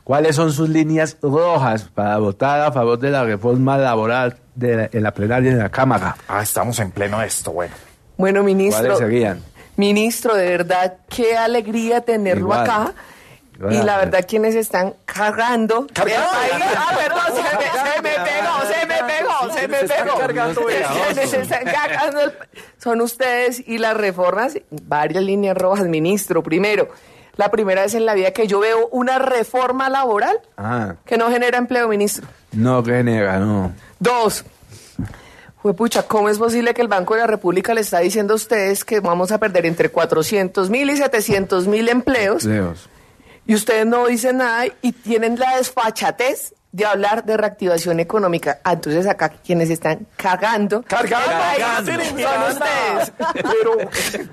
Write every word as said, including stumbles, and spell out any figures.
¿Cuáles son sus líneas rojas para votar a favor de la reforma laboral de la, en la plenaria de la Cámara? Ah, estamos en pleno de esto, bueno. Bueno, ministro. ¿Cuáles serían? Ministro, de verdad, qué alegría tenerlo Igual. acá. Igual. Y la verdad, quienes están cargando. Cargando. el país- Ah, perdón, se me, se me pegó, se me pegó, se me Se está pegó. cargando veadoso. Quienes están cargando el- Son ustedes y las reformas, varias líneas rojas, ministro. Primero, la primera vez en la vida que yo veo una reforma laboral Ah, que no genera empleo, ministro. no, que genera, no. Dos. Juepucha, ¿cómo es posible que el Banco de la República le está diciendo a ustedes que vamos a perder entre cuatrocientos mil y setecientos mil empleos? Leos. Y ustedes no dicen nada y tienen la desfachatez de hablar de reactivación económica. Ah, entonces acá quienes están cagando. Cargando. el país Cargando. son ustedes. Pero